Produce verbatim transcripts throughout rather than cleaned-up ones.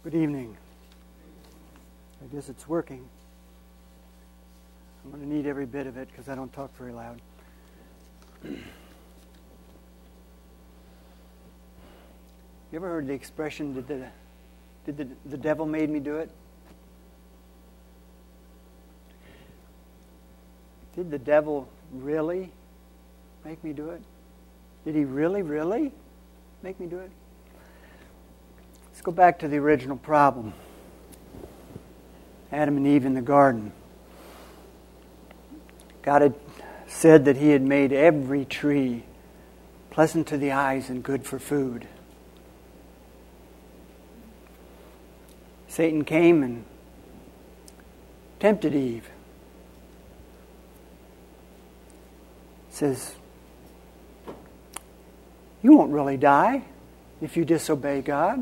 Good evening. I guess it's working. I'm going to need every bit of it because I don't talk very loud. You ever heard the expression, did the, did the, the devil made me do it? Did the devil really make me do it? Did he really, really make me do it? Let's go back to the original problem. Adam and Eve in the garden. God had said that He had made every tree pleasant to the eyes and good for food. Satan came and tempted Eve. Says, you won't really die if you disobey God.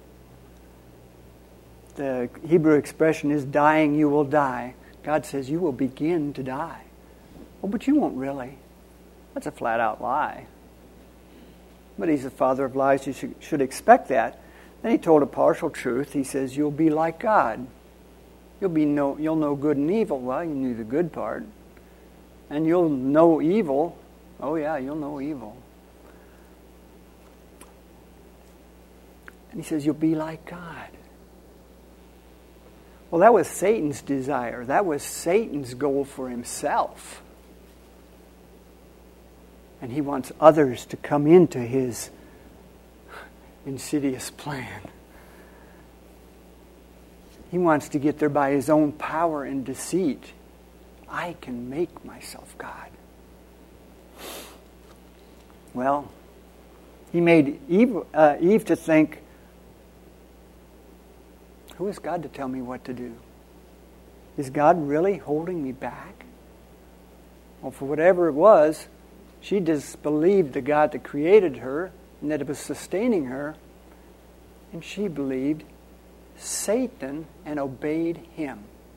The Hebrew expression is dying, you will die. God says you will begin to die. Oh, but you won't really. That's a flat out lie. But He's the father of lies. You should, should expect that. Then He told a partial truth. He says you'll be like God. You'll be know, you'll know good and evil. Well, you knew the good part. And you'll know evil. Oh yeah, you'll know evil. And He says you'll be like God. Well, that was Satan's desire. That was Satan's goal for himself. And he wants others to come into his insidious plan. He wants to get there by his own power and deceit. I can make myself God. Well, he made Eve, uh, Eve to think, who is God to tell me what to do? Is God really holding me back? Well, for whatever it was, she disbelieved the God that created her and that it was sustaining her. And she believed Satan and obeyed him.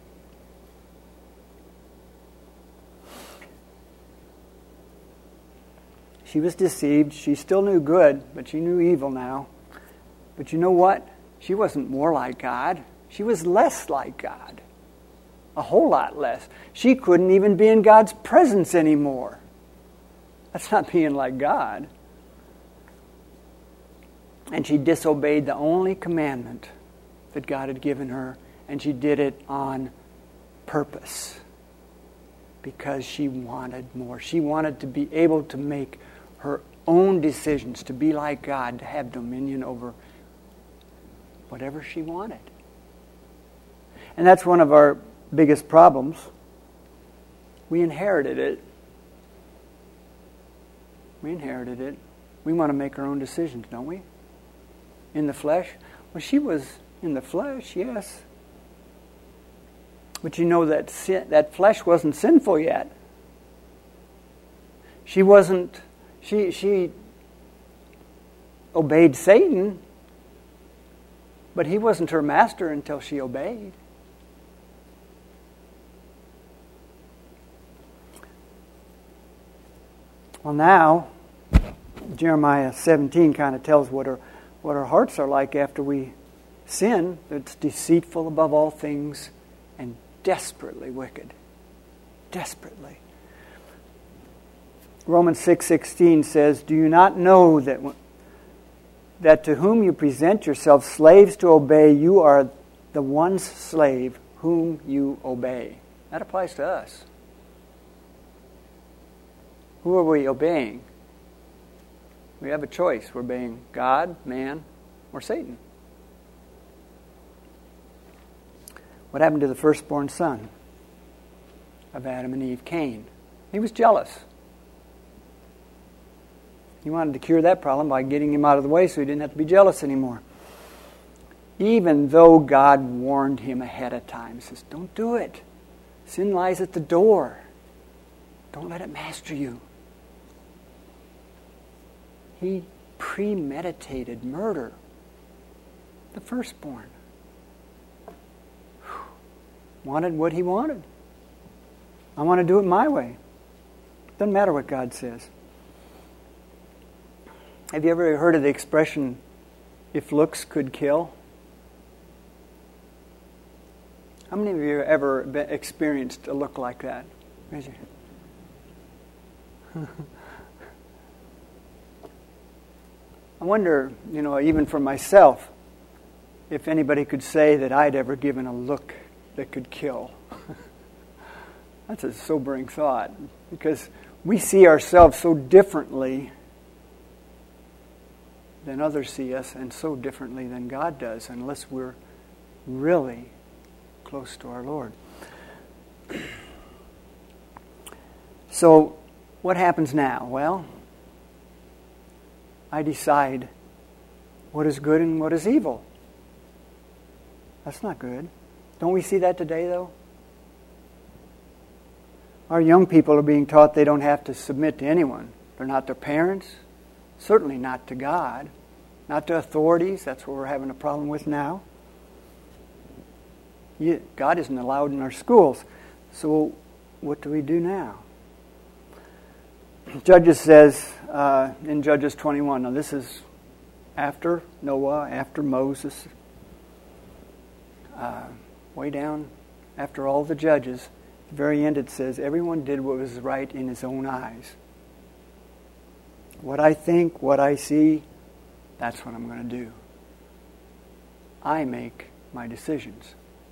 She was deceived. She still knew good, but she knew evil now. But you know what? She wasn't more like God. She was less like God. A whole lot less. She couldn't even be in God's presence anymore. That's not being like God. And she disobeyed the only commandment that God had given her, and she did it on purpose because she wanted more. She wanted to be able to make her own decisions, to be like God, to have dominion over whatever she wanted. And that's one of our biggest problems. We inherited it. We inherited it. We want to make our own decisions, don't we? In the flesh. Well, she was in the flesh, yes. But you know that sin, that flesh wasn't sinful yet. She wasn't, she, she obeyed Satan, but he wasn't her master until she obeyed. Well, now, Jeremiah seventeen kind of tells what our, what our hearts are like after we sin. It's deceitful above all things and desperately wicked. Desperately. Romans six sixteen says, do you not know that that to whom you present yourselves slaves to obey, you are the one's slave whom you obey? That applies to us. Who are we obeying? We have a choice. We're obeying God, man, or Satan. What happened to the firstborn son of Adam and Eve, Cain? He was jealous. He wanted to cure that problem by getting him out of the way so he didn't have to be jealous anymore. Even though God warned him ahead of time. He says, don't do it. Sin lies at the door. Don't let it master you. He premeditated murder. The firstborn. Wanted what he wanted. I want to do it my way. Doesn't matter what God says. Have you ever heard of the expression, if looks could kill? How many of you have ever been, experienced a look like that? Raise your hand. I wonder, you know, even for myself, if anybody could say that I'd ever given a look that could kill. That's a sobering thought, because we see ourselves so differently than others see us, and so differently than God does, unless we're really close to our Lord. So, what happens now? Well, I decide what is good and what is evil. That's not good. Don't we see that today, though? Our young people are being taught they don't have to submit to anyone. They're not their parents, certainly not to God, not to authorities. That's what we're having a problem with now. God isn't allowed in our schools. So what do we do now? Judges says uh, in Judges twenty-one, now this is after Noah, after Moses, uh, way down after all the judges. At the very end it says, everyone did what was right in his own eyes. What I think, what I see, that's what I'm going to do. I make my decisions.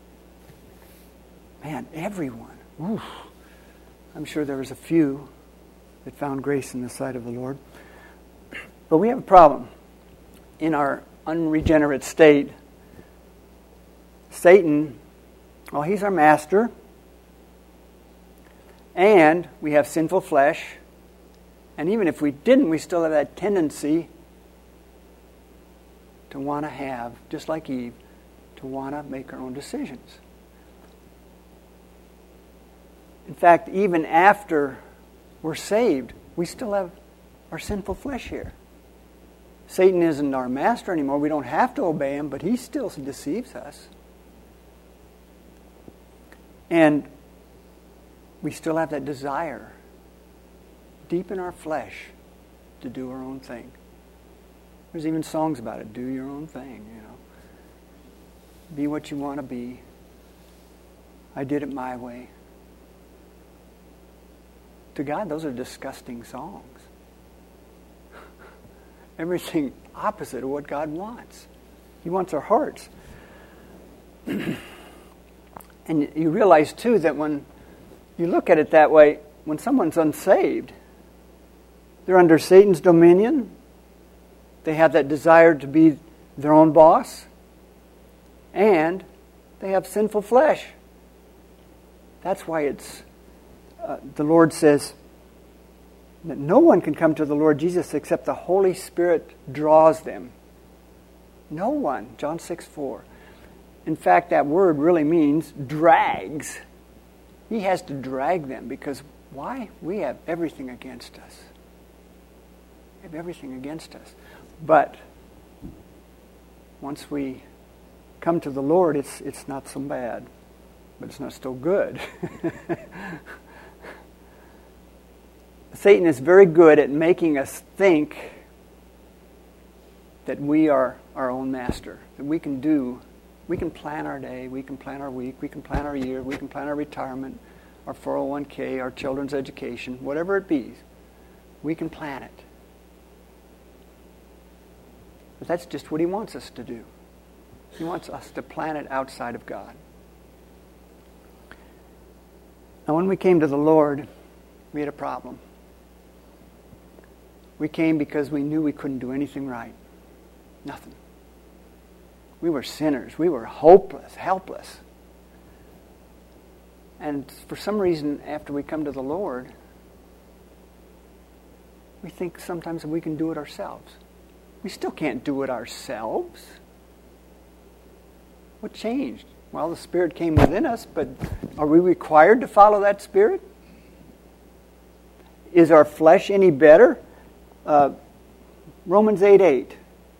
Man, everyone. Oof. I'm sure there was a few that found grace in the sight of the Lord. But we have a problem. In our unregenerate state, Satan, well, he's our master. And we have sinful flesh. And even if we didn't, we still have that tendency to want to have, just like Eve, to want to make our own decisions. In fact, even after we're saved, we still have our sinful flesh here. Satan isn't our master anymore. We don't have to obey him, but he still deceives us. And we still have that desire deep in our flesh to do our own thing. There's even songs about it. Do your own thing, you know. Be what you want to be. I did it my way. To God, those are disgusting songs. Everything opposite of what God wants. He wants our hearts. And you realize, too, that when you look at it that way, when someone's unsaved, they're under Satan's dominion. They have that desire to be their own boss. And they have sinful flesh. That's why it's Uh, the Lord says that no one can come to the Lord Jesus except the Holy Spirit draws them. No one. John six four. In fact, that word really means drags. He has to drag them because why? We have everything against us. We have everything against us. But once we come to the Lord, it's it's not so bad. But it's not still good. Satan is very good at making us think that we are our own master, that we can do, we can plan our day, we can plan our week, we can plan our year, we can plan our retirement, our four oh one k, our children's education, whatever it be. We can plan it. But that's just what he wants us to do. He wants us to plan it outside of God. Now, when we came to the Lord, we had a problem. We came because we knew we couldn't do anything right. Nothing. We were sinners. We were hopeless, helpless. And for some reason, after we come to the Lord, we think sometimes that we can do it ourselves. We still can't do it ourselves. What changed? Well, the Spirit came within us, but are we required to follow that Spirit? Is our flesh any better? Uh, Romans eight eight.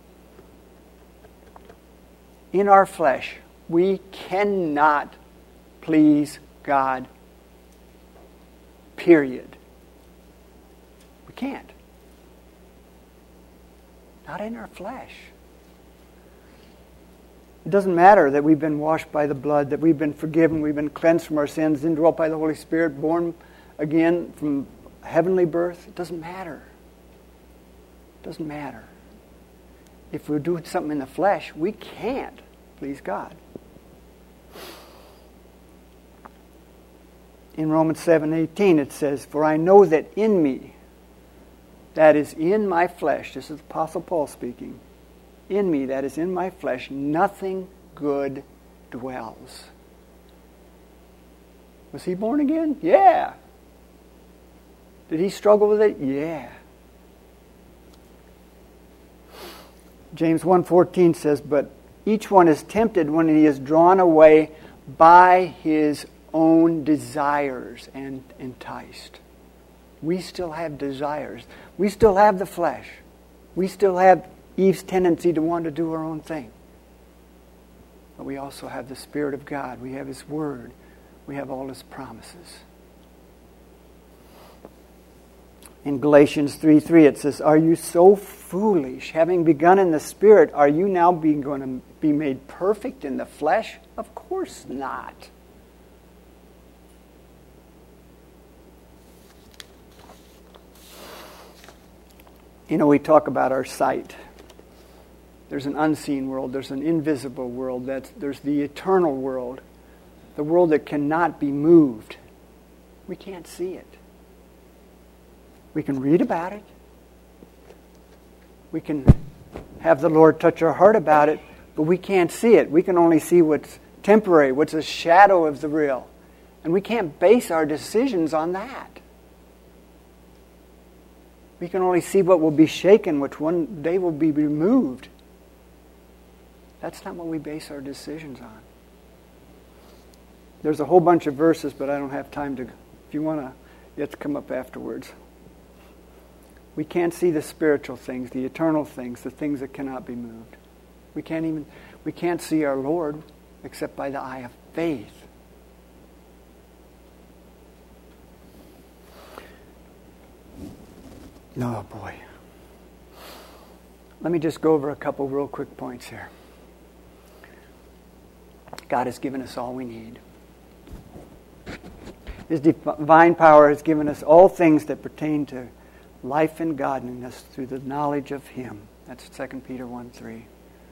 In our flesh, we cannot please God. Period. We can't. Not in our flesh. It doesn't matter that we've been washed by the blood, that we've been forgiven, we've been cleansed from our sins, indwelt by the Holy Spirit, born again from heavenly birth. It doesn't matter. It doesn't matter. If we're doing something in the flesh, we can't please God. In Romans seven eighteen it says, "For I know that in me," that is in my flesh, this is Apostle Paul speaking, "in me, that is in my flesh, nothing good dwells." Was he born again? Yeah. Did he struggle with it? Yeah. James one fourteen says, "But each one is tempted when he is drawn away by his own desires and enticed." We still have desires. We still have the flesh. We still have Eve's tendency to want to do her own thing. But we also have the Spirit of God. We have His Word. We have all His promises. In Galatians three three it says, "Are you so foolish? Having begun in the Spirit, are you now being going to be made perfect in the flesh?" Of course not. You know, we talk about our sight. There's an unseen world. There's an invisible world. That's, there's the eternal world. The world that cannot be moved. We can't see it. We can read about it. We can have the Lord touch our heart about it, but we can't see it. We can only see what's temporary, what's a shadow of the real. And we can't base our decisions on that. We can only see what will be shaken, which one day will be removed. That's not what we base our decisions on. There's a whole bunch of verses, but I don't have time to. If you want to, you have to come up afterwards. We can't see the spiritual things, the eternal things, the things that cannot be moved. We can't even, we can't see our Lord except by the eye of faith. Oh boy. Let me just go over a couple real quick points here. God has given us all we need. His divine power has given us all things that pertain to life and godliness through the knowledge of Him. That's Second Peter one three.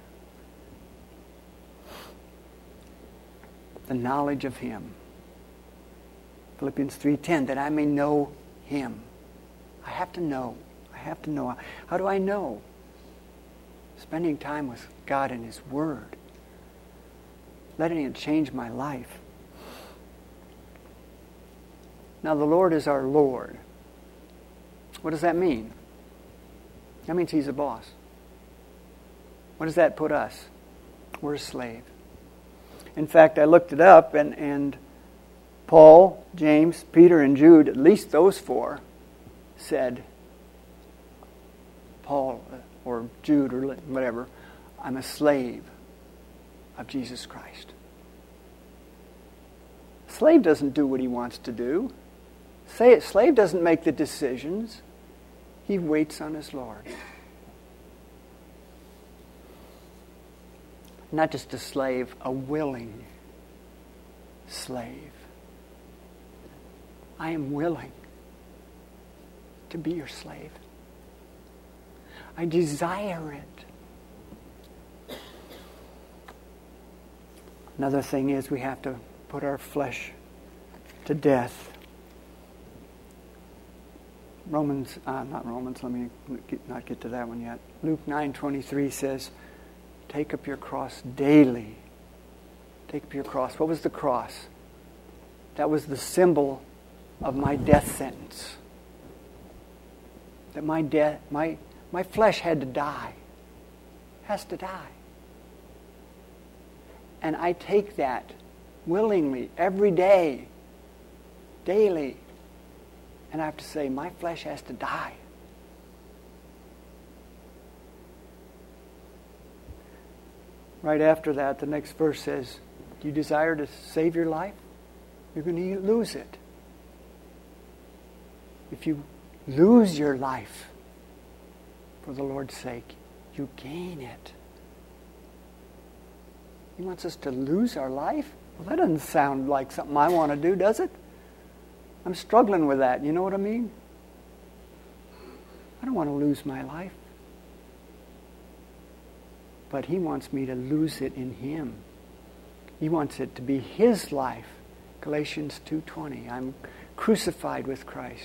The knowledge of Him. Philippians three ten, that I may know Him. I have to know. I have to know. How do I know? Spending time with God and His Word. Letting it change my life. Now the Lord is our Lord. What does that mean? That means He's a boss. What does that put us? We're a slave. In fact, I looked it up, and, and Paul, James, Peter, and Jude, at least those four, said, Paul or Jude or whatever, I'm a slave of Jesus Christ. A slave doesn't do what he wants to do. Say it, slave doesn't make the decisions. He waits on his Lord. Not just a slave, a willing slave. I am willing to be your slave. I desire it. Another thing is we have to put our flesh to death. Romans, uh, not Romans, let me get, not get to that one yet. Luke nine twenty-three says, take up your cross daily. Take up your cross. What was the cross? That was the symbol of my death sentence. That my death, my my flesh had to die. Has to die. And I take that willingly every day, daily. And I have to say, my flesh has to die. Right after that, the next verse says, do you desire to save your life? You're going to lose it. If you lose your life for the Lord's sake, you gain it. He wants us to lose our life? Well, that doesn't sound like something I want to do, does it? I'm struggling with that. You know what I mean? I don't want to lose my life. But He wants me to lose it in Him. He wants it to be His life. Galatians two twenty. I'm crucified with Christ.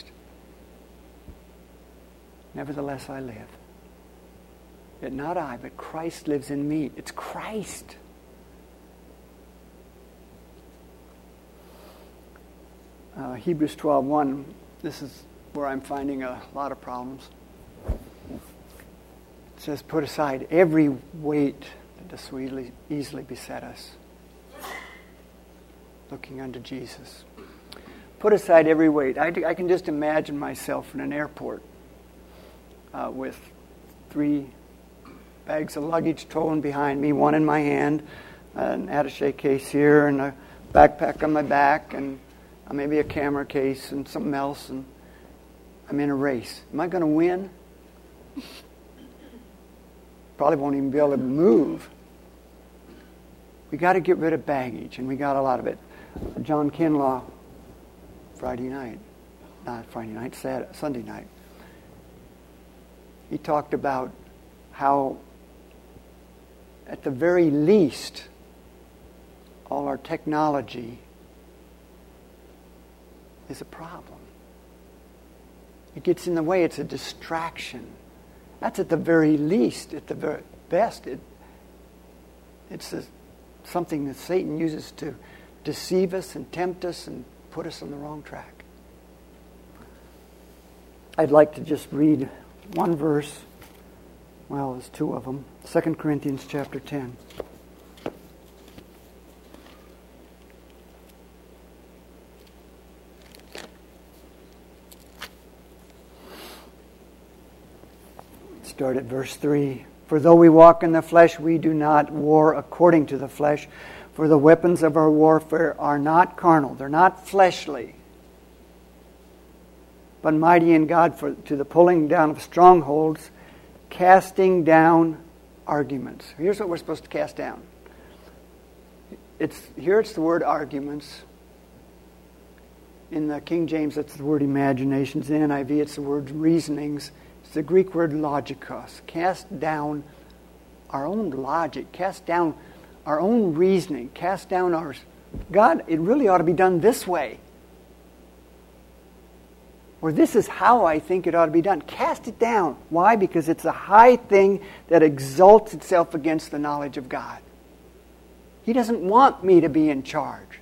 Nevertheless I live. Yet not I, but Christ lives in me. It's Christ. Uh, Hebrews twelve one. This is where I'm finding a lot of problems. It says, put aside every weight that does so easily, easily beset us. Looking unto Jesus. Put aside every weight. I, I can just imagine myself in an airport uh, with three bags of luggage towing behind me, one in my hand, an attaché case here, and a backpack on my back, and uh, maybe a camera case and something else, and I'm in a race. Am I going to win? Probably won't even be able to move. We got to get rid of baggage, and we got a lot of it. John Kinlaw, Friday night, not Friday night, Saturday, Sunday night, he talked about how, at the very least, all our technology is a problem. It gets in the way. It's a distraction. That's at the very least. At the very best, it, it's a, something that Satan uses to deceive us and tempt us and put us on the wrong track. I'd like to just read one verse. Well, there's two of them. Second Corinthians chapter ten. Start at verse three. For though we walk in the flesh, we do not war according to the flesh. For the weapons of our warfare are not carnal. They're not fleshly. But mighty in God for to the pulling down of strongholds, casting down arguments. Here's what we're supposed to cast down. It's here it's the word arguments. In the King James, it's the word imaginations. In N I V, it's the word reasonings. It's the Greek word logikos. Cast down our own logic. Cast down our own reasoning. Cast down our... God, it really ought to be done this way. Or this is how I think it ought to be done. Cast it down. Why? Because it's a high thing that exalts itself against the knowledge of God. He doesn't want me to be in charge.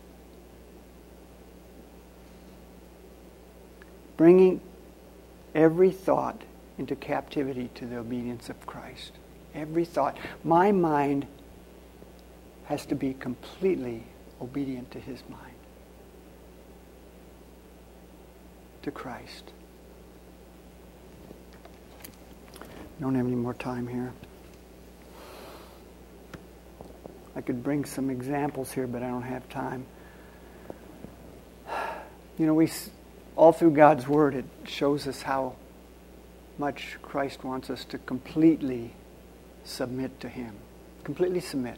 Bringing every thought into captivity to the obedience of Christ. Every thought. My mind has to be completely obedient to His mind. To Christ. I don't have any more time here. I could bring some examples here, but I don't have time. You know, we all through God's Word, it shows us how much Christ wants us to completely submit to Him. Completely submit.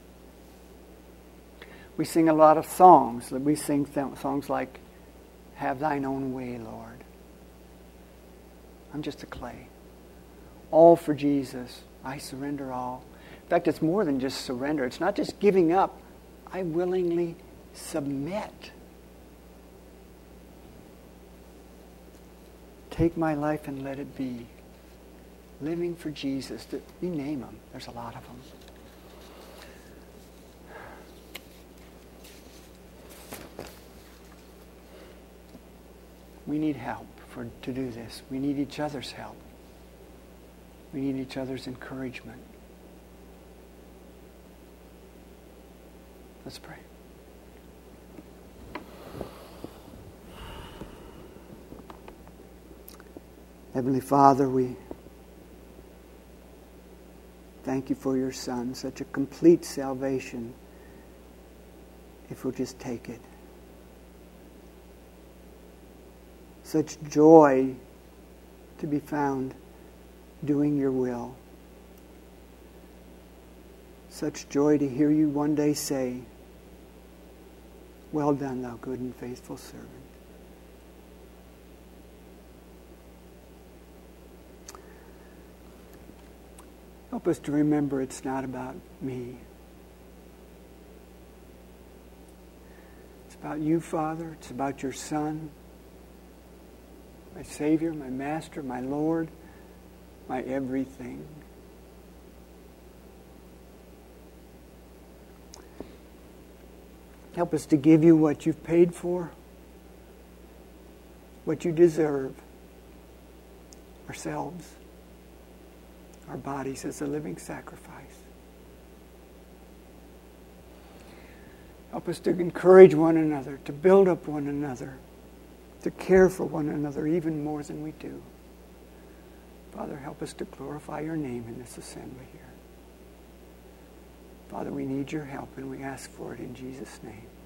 We sing a lot of songs. We sing th- songs like, Have Thine Own Way, Lord. I'm just a clay. All for Jesus. I surrender all. In fact, it's more than just surrender. It's not just giving up. I willingly submit. Take my life and let it be. Living for Jesus. You name them. There's a lot of them. We need help for to do this. We need each other's help. We need each other's encouragement. Let's pray. Heavenly Father, we thank you for your Son, such a complete salvation, if we'll just take it. Such joy to be found doing your will. Such joy to hear you one day say, "Well done, thou good and faithful servant." Help us to remember it's not about me. It's about you, Father. It's about your Son, my Savior, my Master, my Lord, my everything. Help us to give you what you've paid for, what you deserve, ourselves, our bodies as a living sacrifice. Help us to encourage one another, to build up one another, to care for one another even more than we do. Father, help us to glorify your name in this assembly here. Father, we need your help and we ask for it in Jesus' name.